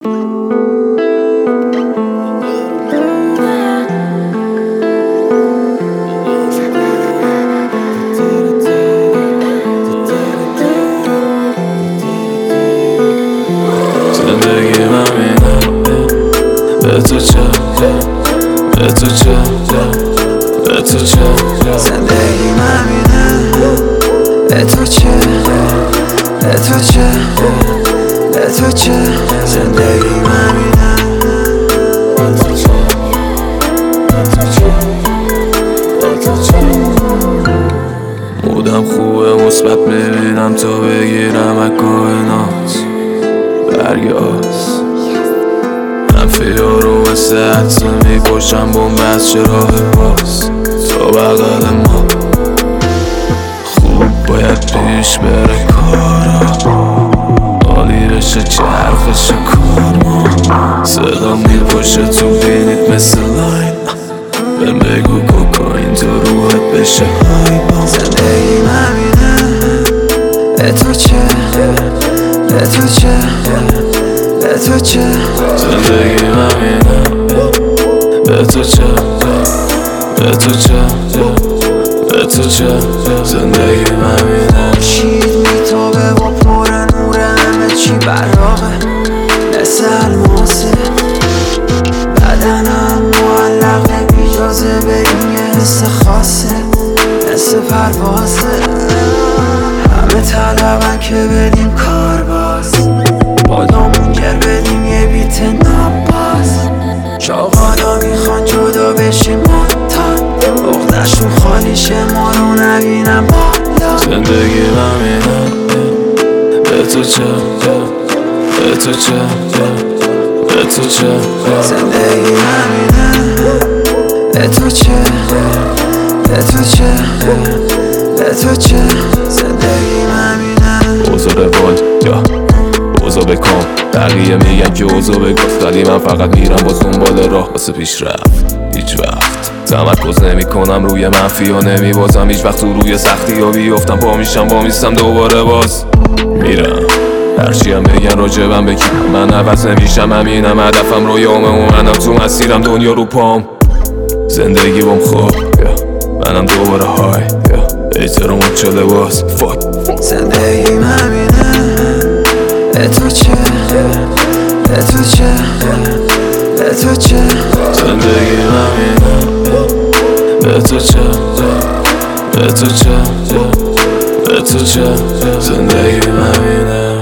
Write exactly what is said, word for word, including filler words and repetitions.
زندگی من اینه به تو چه به تو چه به تو چه زندگی من اینه به تو چه به تو چه به تو چه زندگی من اینه به تو چه به تو چه به تو چه مودم خوبه مثبت میبینم تا بگیرم از کائنات برگ آس منفی ها رو مثل عطسه میپشم بمب از چراغ باز تا بغل ما خوب باید پیش بره کارا عالی بشه چرخش کار ما صدا میپشه تو بینید مثل لاین بهم بگو کوکاین تو روحت بشه های با زندگی من اینه به تو چه به تو چه به تو چه زندگی من اینه به تو چه به تو چه به تو چه زندگی من اینه شیر میتابه و پر نور همه چی براقه مثل الماسه بدنم معلقه بیجازه به این یه حس خاصه مثل پروازه همه طلبن که بدیم کار باز بادامون گر بدیم یه بیت نباز چاقانا میخوان جدا بشیم ماتان اغدشون خالیشه ما رو نبینم بالا زندگی من اینه به تو چه به تو چه به تو چه زندگی من اینه به تو چه به تو چه به تو چه زندگی من اینه اوضاع روال یا اوضاع بکام بقیه میگن که اوضاع بگاست ولی من فقط میرم باز دنبال راه واسه پیش رفت هیچ وقت تمرکز نمی کنم روی منفی ها نمی بازم هیچ وقت تو روی سختی ها بیفتم پا میشم با میستم دوباره باز میرم هرچی هم بگن راجبم بگم من عوض نمیشم همینم هدفم رویامه و منم تو مسیرم دنیا رو پام زندگی بام خواب منم دوباره های احترامات شده باز فاک زندگی من اینه به تو چه به تو چه به تو چه زندگی من اینه به تو چه به تو چه به تو چه زندگی من اینه